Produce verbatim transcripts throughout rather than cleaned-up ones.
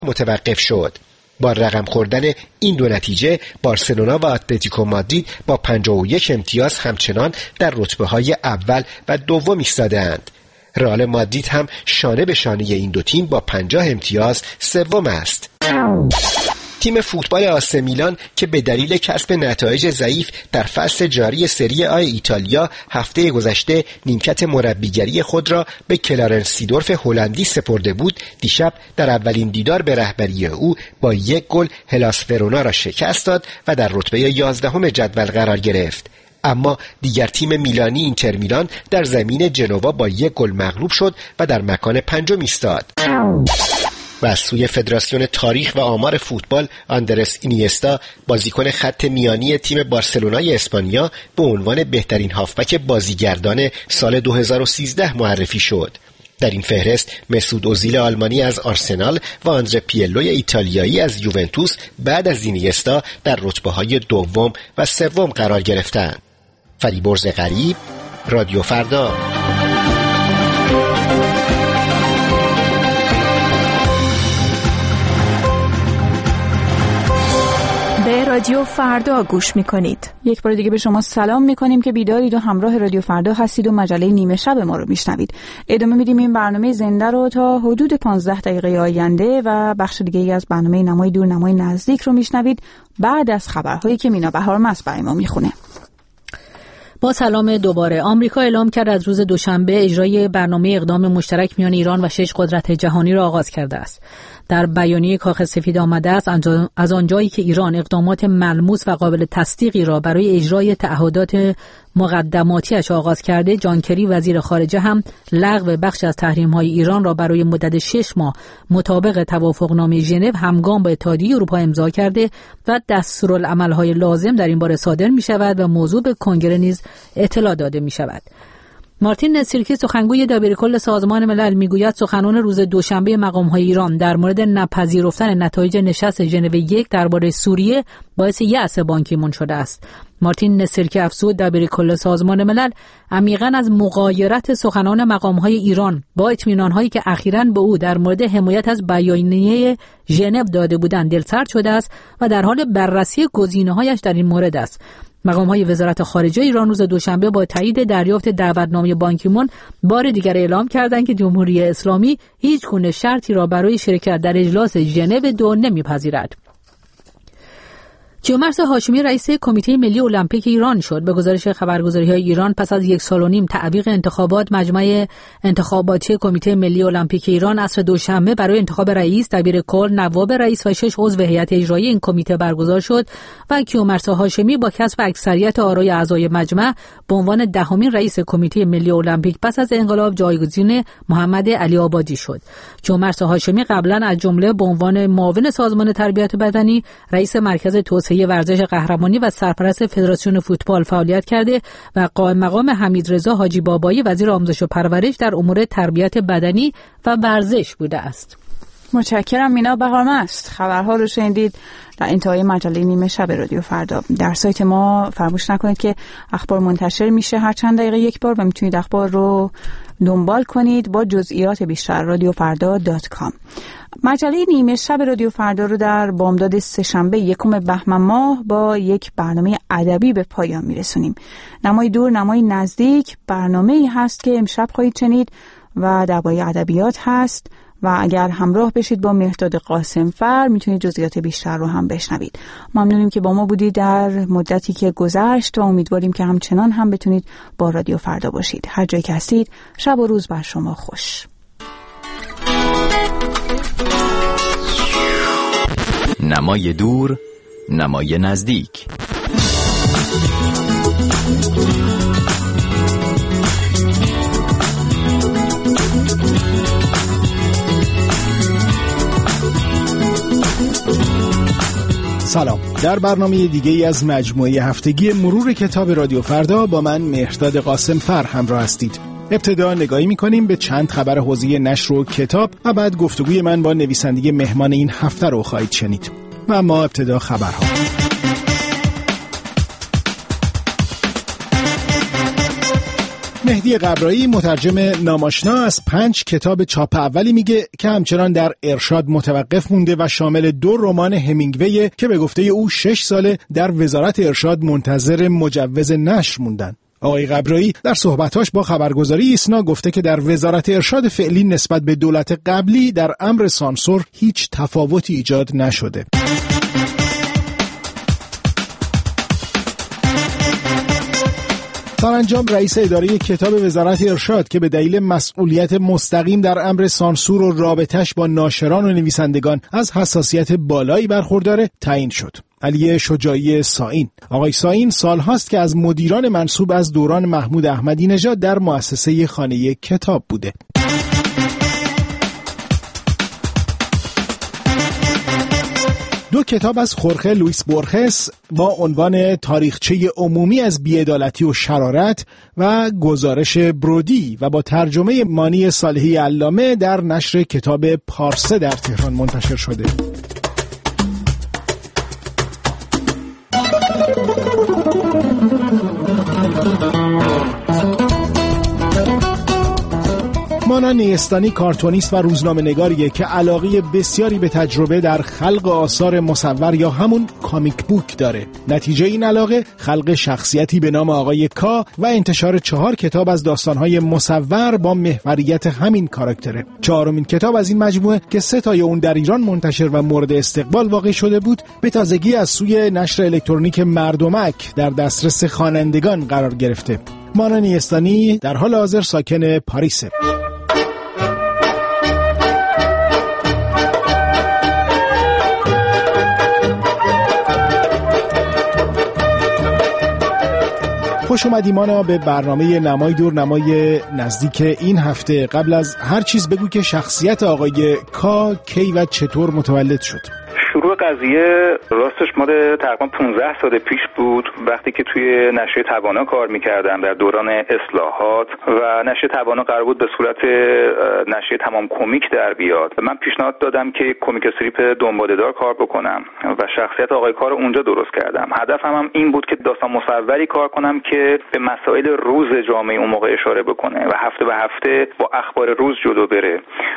متوقف شد. با رقم خوردن این دو نتیجه بارسلونا و اتلتیکو مادرید با پنجاه و یک امتیاز همچنان در رتبه‌های اول و دوم ایستاده‌اند. رئال مادرید هم شانه به شانه این دو تیم با پنجاه امتیاز سوم است. تیم فوتبال آسه میلان که به دلیل کسب نتایج ضعیف در فصل جاری سری آ ایتالیا هفته گذشته نیمکت مربیگری خود را به کلارنس سیدورف هلندی سپرده بود، دیشب در اولین دیدار به رهبری او با یک گل هلاس ورونا را شکست داد و در رتبه یازدهم جدول قرار گرفت. اما دیگر تیم میلانی اینتر میلان در زمین جنوا با یک گل مغلوب شد و در مکان پنجم ایستاد. و از سوی فدراسیون تاریخ و آمار فوتبال، آندرس اینیستا بازیکن خط میانی تیم بارسلونای اسپانیا به عنوان بهترین هافبک بازیگردان سال دو هزار و سیزده معرفی شد. در این فهرست مسعود اوزیل آلمانی از آرسنال و آندره پیلوی ایتالیایی از یوونتوس بعد از اینیستا در رتبه‌های دوم و سوم قرار گرفتند. فریبرز غریب، رادیو فردا. به رادیو فردا گوش میکنید. یک بار دیگه به شما سلام میکنیم که بیدارید و همراه رادیو فردا هستید و مجله نیمه شب ما رو میشنوید. ادامه میدیم این برنامه زنده رو تا حدود پانزده دقیقه آینده و بخش دیگه ای از برنامه نمای دور نمای نزدیک رو میشنوید بعد از خبرهایی که مینا بهارمست برای ما میخونه. با سلام دوباره. آمریکا اعلام کرد از روز دوشنبه اجرای برنامه اقدام مشترک میان ایران و شش قدرت جهانی را آغاز کرده است. در بیانیه کاخ سفید آمده است از آنجایی که ایران اقدامات ملموس و قابل تصدیقی را برای اجرای تعهدات مقدماتیش آغاز کرده، جان کری وزیر خارجه هم لغو بخش از تحریم‌های ایران را برای مدت شش ماه مطابق توافقنامه ژنو همگام با اتحادیه اروپا امضا کرده و دستورالعمل‌های لازم در این باره صادر می‌شود و موضوع به کنگره نیز اطلاع داده می‌شود. مارتین نسیرکی سخنگوی دبیرکل سازمان ملل میگوید سخنان روز دوشنبه مقام‌های ایران در مورد نپذیرفتن نتایج نشست ژنو یک درباره سوریه باعث یأس بان کی مون شده است. مارتین نسیرکی افزود دبیرکل سازمان ملل عمیقاً از مغایرت سخنان مقام‌های ایران با اطمینان‌هایی که اخیراً به او در مورد حمایت از بیانیه ژنو داده بودند دلسرد شده است و در حال بررسی گزینه‌هایش در این مورد است. مقام‌های وزارت خارجه ایران روز دوشنبه با تایید دریافت دعوتنامه بان کی مون بار دیگر اعلام کردند که جمهوری اسلامی هیچ گونه شرطی را برای شرکت در اجلاس ژنو دو نمی‌پذیرد. کیومرث هاشمی رئیس کمیته ملی المپیک ایران شد. به گزارش خبرگزاری‌های ایران پس از یک سال و نیم تعویق انتخابات، مجمع انتخاباتی کمیته ملی المپیک ایران عصر دوشنبه برای انتخاب رئیس، دبیرکل، نواب رئیس و شش عضو هیئت اجرایی این کمیته برگزار شد و کیومرث هاشمی با کسب اکثریت آرای اعضای مجمع به عنوان دهمین رئیس کمیته ملی المپیک پس از انقلاب جایگزین محمد علی آبادی شد. کیومرث هاشمی قبلا از جمله به عنوان معاون سازمان تربیت بدنی، رئیس مرکز توسعه ورزش قهرمانی و سرپرست فدراسیون فوتبال فعالیت کرده و قائم مقام حمیدرضا حاجی بابایی وزیر آموزش و پرورش در امور تربیت بدنی و ورزش بوده است. متشکرم مینا بهارمست. خبرها رو شنیدید در انتهای مجله نیمه شب رادیو فردا. در سایت ما فراموش نکنید که اخبار منتشر میشه هر چند دقیقه یک بار و میتونید اخبار رو دنبال کنید با جزئیات بیشتر رادیو فردا دات کام. مجله نیمه شب رادیو فردا رو در بامداد سه‌شنبه یکم بهمن ماه با یک برنامه ادبی به پایان میرسونیم. نمای دور نمای نزدیک برنامه‌ای هست که امشب خواهید شنید و درباره ادبیات هست و اگر همراه بشید با مهرداد قاسمفر میتونید جزئیات بیشتر رو هم بشنوید. ممنونیم که با ما بودید در مدتی که گذشت و امیدواریم که همچنان هم بتونید با رادیو فردا باشید. هر جایی که هستید شب و روز بر شما خوش. نمای دور نمای نزدیک. سلام. در برنامه دیگه ای از مجموعه هفتگی مرور کتاب رادیو فردا با من مهرداد قاسمفر همراه هستید. ابتدا نگاهی می‌کنیم به چند خبر حوزه نشر و کتاب و بعد گفتگوی من با نویسنده مهمان این هفته رو خواهید شنید. و اما ابتدا خبرها. مهدی قبرایی مترجم ناماشنا از پنج کتاب چاپ اولی میگه که همچنان در ارشاد متوقف مونده و شامل دو رمان همینگوی که به گفته او شش ساله در وزارت ارشاد منتظر مجوز نشر موندن. آقای قبرایی در صحبتاش با خبرگزاری ایسنا گفته که در وزارت ارشاد فعلی نسبت به دولت قبلی در امر سانسور هیچ تفاوتی ایجاد نشده. سرانجام رئیس اداره کتاب وزارت ارشاد که به دلیل مسئولیت مستقیم در امر سانسور و رابطش با ناشران و نویسندگان از حساسیت بالایی برخورداره تعیین شد. علی شجاعی سائین. آقای سائین سالهاست که از مدیران منصوب از دوران محمود احمدی نژاد در مؤسسه خانه کتاب بوده. دو کتاب از خورخه لوئیس بورخس با عنوان تاریخچه عمومی از بی‌عدالتی و شرارت و گزارش برودی و با ترجمه مانی صالحی علامه در نشر کتاب پارسه در تهران منتشر شده. مانا نیستانی کارتونیست و روزنامه نگاریه که علاقه بسیاری به تجربه در خلق آثار مصور یا همون کامیک بوک داره. نتیجه این علاقه خلق شخصیتی به نام آقای کا و انتشار چهار کتاب از داستانهای مصور با محوریت همین کاراکتره. چهارمین کتاب از این مجموعه که سه تای اون در ایران منتشر و مورد استقبال واقع شده بود، به تازگی از سوی نشر الکترونیک مردمک در دسترس خوانندگان قرار گرفته. مانا نیستانی در حال حاضر ساکن پاریسه. خوش اومدی مانا به برنامه نمای دور نمای نزدیک این هفته. قبل از هر چیز بگو که شخصیت آقای کا کی و چطور متولد شد؟ شروع قضیه راستش مال تقریبا پانزده سال پیش بود، وقتی که توی نشریه توانا کار میکردم در دوران اصلاحات و نشریه توانا قرار بود به صورت نشریه تمام کمیک در بیاد. من پیشنهاد دادم که کمیک استریپ دنباله‌دار کار بکنم و شخصیت آقای کار رو اونجا درست کردم. هدفم هم این بود که داستان مصوری کار کنم که به مسائل روز جامعه اون موقع اشاره بکنه و هفته به هفته با اخبار روز جلو بره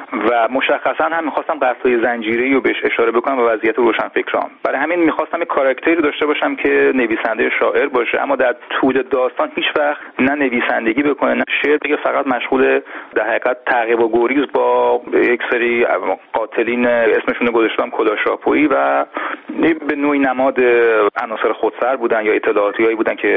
و مشخصا هم می‌خواستم قصه‌های زنجیره‌ای رو بهش اشاره بکنم و وضعیت روشنفکران. برای همین می‌خواستم یک کاراکتری داشته باشم که نویسنده شاعر باشه، اما در طول داستان هیچ وقت نه نویسندگی بکنه نه شعر بگه، فقط مشغول در حقیقت تعقیب و گریز با یک سری قاتلین اسمشون رو گذاشتم کلاشاپویی و به نوعی نماد عناصر خودسر بودن یا اطلاعاتیایی بودن که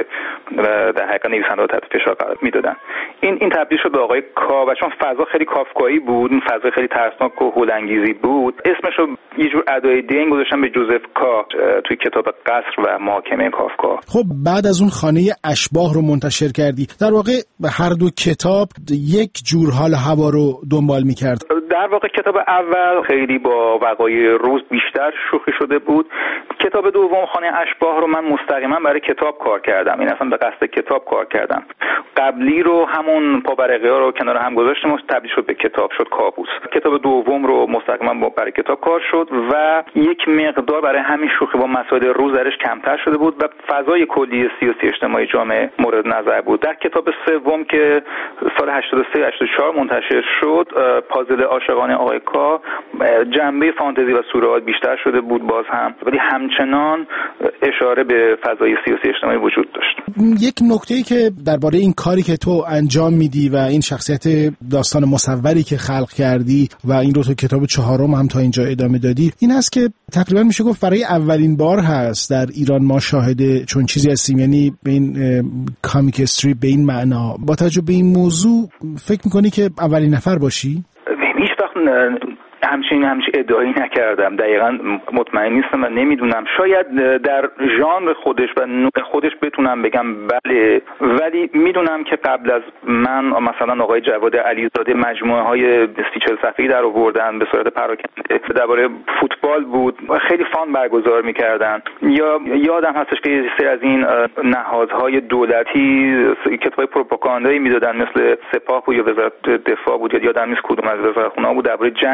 در حقیقت نویسنده رو تحت فشار قرار میدادن. این این تبدیل شد به آقای کا و چون فضا خیلی کافکایی بود، این فضا خیلی ترسناک و هولانگیزی بود، اسمش رو یه جور ادای دین گذاشتن به جوزف کا توی کتاب قصر و محاکمه کافکا. خب بعد از اون خانه اشباح رو منتشر کردی، در واقع به هر دو کتاب یک جور حال هوا رو دنبال می‌کرد. در واقع کتاب اول خیلی با وقایع روز بیشتر شوخی شده بود. کتاب دوم خانه اشباح رو من مستقیما برای کتاب کار کردم، این اصلا به قصد کتاب کار کردم. قبلی رو همون پابرقه‌ها رو کنار هم گذاشتیم و تبدیل شد به کتاب، شد کابوس. کتاب دوم رو مستقیما برای کتاب کار شد و یک مقدار برای همین شوخی با مسائل روز درش کمتر شده بود و فضای کلی سیاسی اجتماعی جامعه مورد نظر بود. در کتاب سوم که سال هشتاد و سه هشتاد و چهار منتشر شد، پازل عاشقانه آقای کا، جنبه فانتزی و سورئال بیشتر شده بود باز هم، ولی همچنان اشاره به فضای سیاسی اجتماعی وجود داشت. یک نکته‌ای که درباره این کاری که تو انجام میدی و این شخصیت داستان مصوری که خلق کردی و این رو تو کتاب چهارم هم تا اینجا ادامه دادی، این هست که تقریبا میشه گفت برای اولین بار هست در ایران ما شاهد چون چیزی هستیم، یعنی به این کامیک استریپ به این معنا. با توجه به این موضوع فکر میکنی که اولین نفر باشی؟ هیچ وقت همچین همچین ادعایی نکردم، دقیقاً مطمئن نیستم و نمیدونم. شاید در ژانر خودش و نوع خودش بتونم بگم بله، ولی میدونم که قبل از من مثلا آقای جواد علیزاده مجموعه های سی چهل صفحه‌ای در آوردن به صورت پراکنده درباره فوتبال بود، خیلی فان برگزار میکردن. یا یادم هستش که یه سری از این نهادهای دولتی کتابای پروپاگاندایی میدادن، مثل سپاه بود یا وزارت دفاع بود، یا یادم نیست کدوم از وزارتخونه‌ها بود، درباره جنگ سری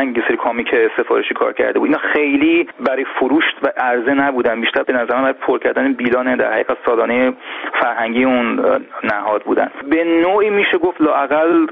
کامیک سفارشی کار کرده بود. اینا خیلی برای فروش و عرضه نبودن، بیشتر به نظر من برای پر کردن بیلان در حقیقت سالانه فرهنگی اون نهاد بودن. به نوعی میشه گفت لااقل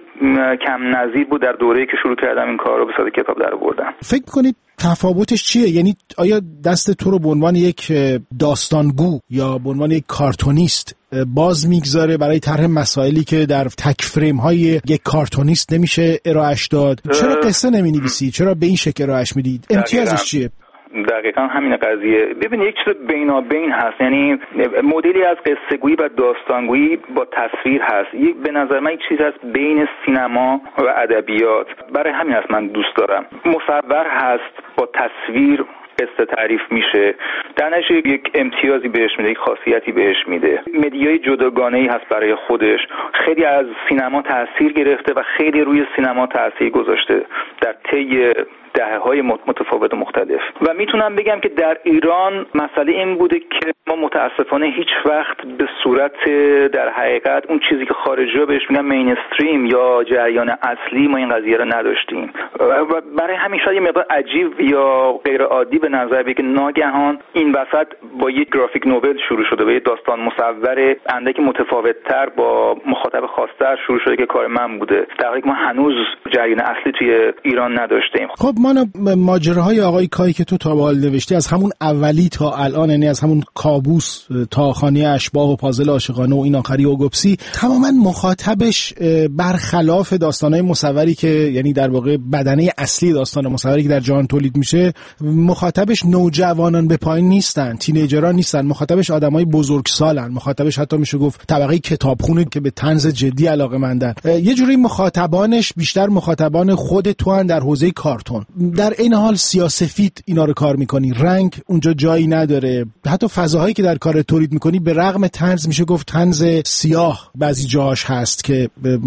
کم نظیر بود در دوره‌ای که شروع کردم این کار رو به صورت کتاب درآوردن. فکر کنید تفاوتش چیه؟ یعنی آیا دست تو رو به عنوان یک داستانگو یا به عنوان یک کارتونیست باز میگذاره برای طرح مسائلی که در تک فریم های یک کارتونیست نمیشه ارائهش داد؟ چرا قصه نمی‌نویسی؟ چرا به این شکل ارائهش میدید؟ امتیازش چیه؟ دقیقا همین قضیه. ببینید یک چیز بینابین هست، یعنی مدلی از قصه گویی و داستانگویی با تصویر هست. یک به نظر من یک چیز هست بین سینما و ادبیات. برای همین هست من دوست دارم. مصور هست، با تصویر قصه تعریف میشه، در نتیجه یک امتیازی بهش میده، یک خاصیتی بهش میده. مدیای جداگانه‌ای هست برای خودش. خیلی از سینما تاثیر گرفته و خیلی روی سینما تاثیر گذاشته در طی دهه‌های متفاوت و مختلف. و میتونم بگم که در ایران مسئله این بوده که ما متاسفانه هیچ وقت به صورت در حقیقت اون چیزی که خارجی‌ها بهش میگن مینستریم یا جریان اصلی ما این قضیه رو نداشتیم. و برای همین شاید یه مقدار عجیب یا غیر عادی به نظر بیاد که ناگهان این وسط با یک گرافیک نوول شروع شده، با یک داستان مصور اندکی متفاوت‌تر با مخاطب خاص‌تر شروع شده که کار من بوده. در حالی که ما هنوز جریان اصلی توی ایران نداشتیم. خب ما ماجراهای آقای کایی که تو تا به حال نوشتی از همون اولی تا الان، یعنی از همون کابوس تا خانه اشباح و پازل عاشقانه و این آخری اوگوپسی، تماما مخاطبش برخلاف داستانهای مصوری که یعنی در واقع بدنه اصلی داستان مصوری که در جهان تولید میشه، مخاطبش نوجوانان به پایین نیستن، تینیجران نیستن، مخاطبش آدمای بزرگسالن، مخاطبش حتی میشه گفت طبقه کتابخونه که به طنز جدی علاقه‌مندن. یه جوری مخاطبانش بیشتر مخاطبان خود تو ان در حوزه کارتون. در این حال سیاه‌سفید اینا رو کار میکنی، رنگ اونجا جایی نداره، حتی فضاهایی که در کار تولید میکنی به رغم طنز میشه گفت طنز سیاه بعضی جاهاش هست که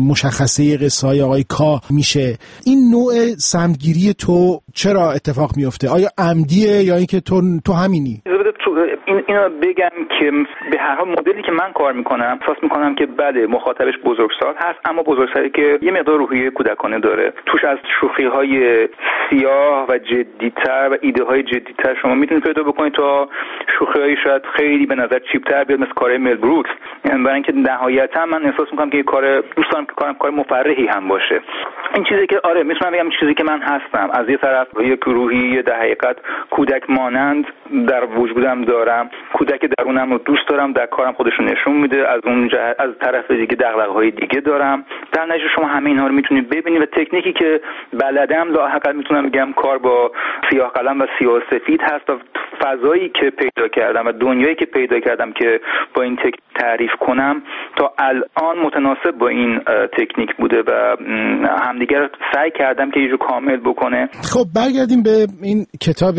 مشخصه قصه های آقای کا میشه. این نوع سمتگیری تو چرا اتفاق میفته؟ آیا عمدیه یا اینکه تو تو همینی؟ این اینو بگم که به هر حال مدلی که من کار میکنم احساس میکنم که بله مخاطبش بزرگسال هست، اما بزرگسالی که یه مقدار روحیه کودکانه داره، توش از شوخی‌های سیاه و جدی‌تر و ایده‌های جدی‌تر شما میتونید پیدا بکنید تا شوخی‌های شاید خیلی به نظر چیپ‌تر بیاد مثل کار مل بروکس. یعنی برای اینکه نهایتاً من احساس میکنم که کار دوست دارم که کارم کار مفرحی هم باشه. این چیزی که آره میتونم بگم چیزی که من هستم. از یه طرف یک روحیه در حقیقت کودک مانند در وجودم دارم، کودک درونم رو دوست دارم، در کارم خودش رو نشون میده. از اون جهت از طرف دیگه دغدغه‌های دیگه دارم. در نتیجه شما همه اینها رو میتونید ببینید و تکنیکی که بلدم لااقل میتونم بگم کار با سیاه قلم و سیاه سفید هست و فضایی که پیدا کردم و دنیایی که پیدا کردم که با این تکنیک تعریف کنم تا الان متناسب با این تکنیک بوده و همدیگر سعی کردم که یه جو کامل بکنه. خب برگردیم به این کتاب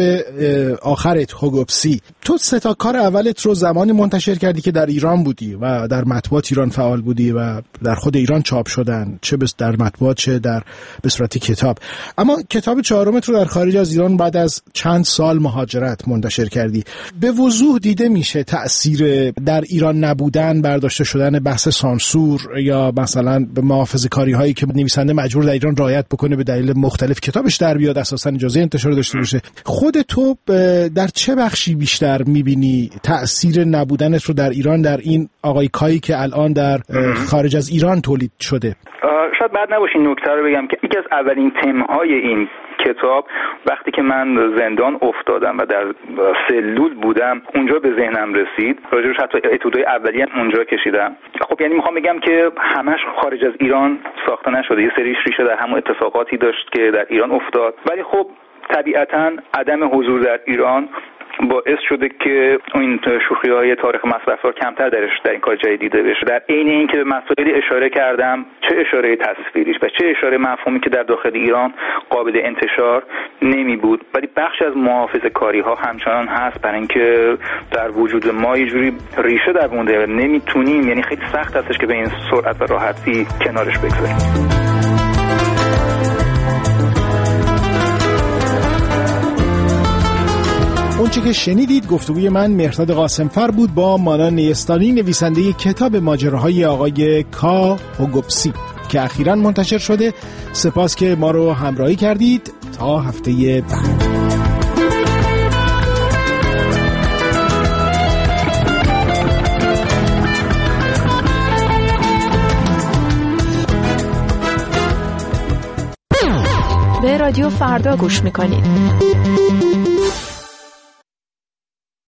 آخرت هوگوپسی. تو سه تا کار اولت رو زمانی منتشر کردی که در ایران بودی و در مطبوعات ایران فعال بودی و در خود ایران چاپ شدن، چه در مطبوعات چه در به صورت کتاب. اما کتاب چهارمت رو در خارج از ایران بعد از چند سال مهاجرت منتشر کردی. به وضوح دیده میشه تأثیر در ایران نبودن، برداشته شدن بحث سانسور یا مثلا به محافظه‌کاری هایی که نویسنده مجبور در ایران رعایت بکنه به دلیل مختلف کتابش در بیاد اساسا اجازه انتشار داشته باشه. خود تو در چه بخشی بیشتر میبینی تأثیر نبودنت رو در ایران در این آقای کایی که الان در خارج از ایران تولید شده؟ شاید بد نباشه این نکته رو بگم که یکی از اولین تم‌های این کتاب وقتی که من زندان افتادم و در سلول بودم اونجا به ذهنم رسید. راجعش حتی اتودای اولیه اونجا کشیدم. خب یعنی میخوام بگم که همش خارج از ایران ساخته نشده، یه سری ریشه در همون اتفاقاتی داشت که در ایران افتاد، ولی خب طبیعتاً عدم حضور در ایران باعث شده که این شوخی‌های تاریخ مصرف‌ها کمتر درش در این کار جای دیده بشه. در عین اینکه به مسائلی اشاره کردم، چه اشاره تصویریش و چه اشاره مفهومی که در داخل ایران قابل انتشار نمی بود، ولی بخش از محافظه‌کاری‌ها همچنان هست برای اینکه در وجود ما یه جوری ریشه در مونده، نمیتونیم، یعنی خیلی سخت هستش که به این سرعت و راحتی کنارش بگذاریم. اونچه که شنیدید گفتگوی من مهرداد قاسمفر بود با مانا نیستانی، نویسنده کتاب ماجراهای آقای کا هوگوپسی که اخیراً منتشر شده. سپاس که ما رو همراهی کردید. تا هفته بعد. به رادیو فردا گوش میکنید.